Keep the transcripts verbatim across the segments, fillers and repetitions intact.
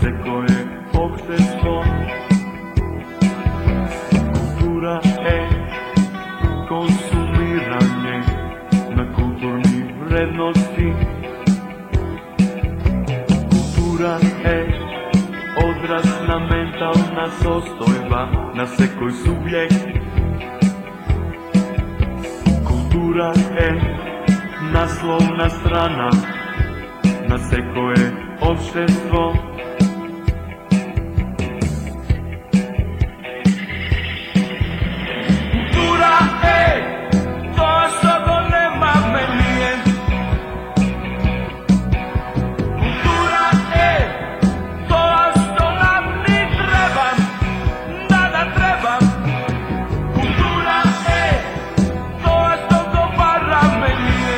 sekoje opštestvo. Kultura je konsumiranje na kulturnih vrednosti. Kultura je odrazna mentalna sostojba na sekoj subjekt. Kultura je naslovna strana na sekoje opštestvo. Kultura je to što go nema menije. Kultura je to što nam ni treba, da da treba. Kultura je to što go vara menije.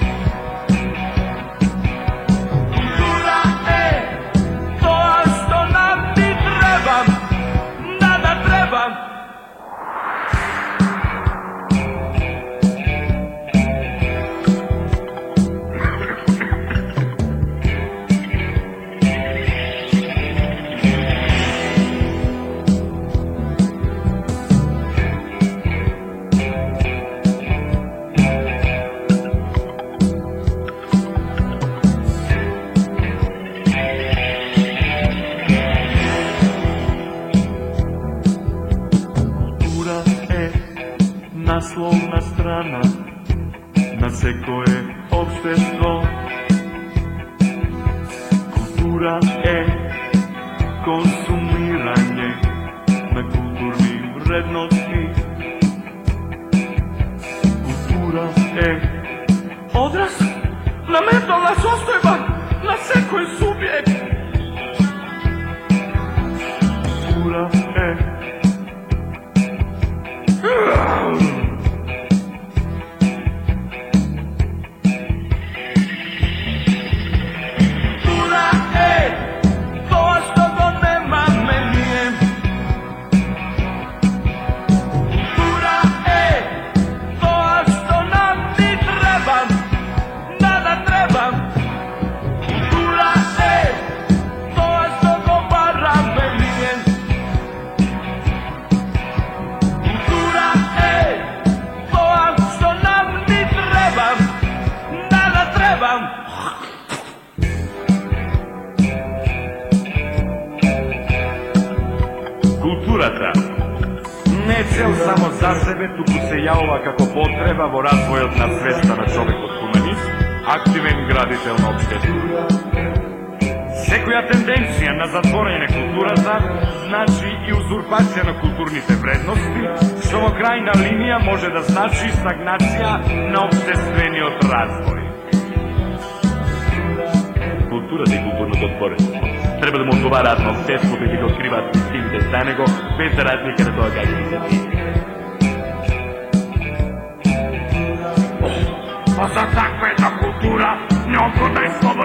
Kultura je to što nam ni treba, da da treba. Kultura je naslovna strana na sekoje opštestvo. Kultura je konsumiranje na kulturnih vrednosti. Kultura je odraz na mentalna sostojba na sekoj subjekt. Kultura je Kultura je to što go nema menije. Kultura je to što nam ni treba, da da treba. Kultura je to što go vara menije. Kultura je to što nam ni treba, da da treba. Kulturata ne cel samo za sebe, tuku se javlja kako potreba во razvoјот на свеста на човекот хуманист, активен градител на општеството. Секоја тенденција на затворање културата значи и узурпација на културните вредности, што во крајна линија може да значи стагнација на општествениот развој. Културата и културното творење треба да му одговараат на општеството и да го откриваат стилите за него, без да разлика на тоа како ги се тие. А за таква една култура неопходно е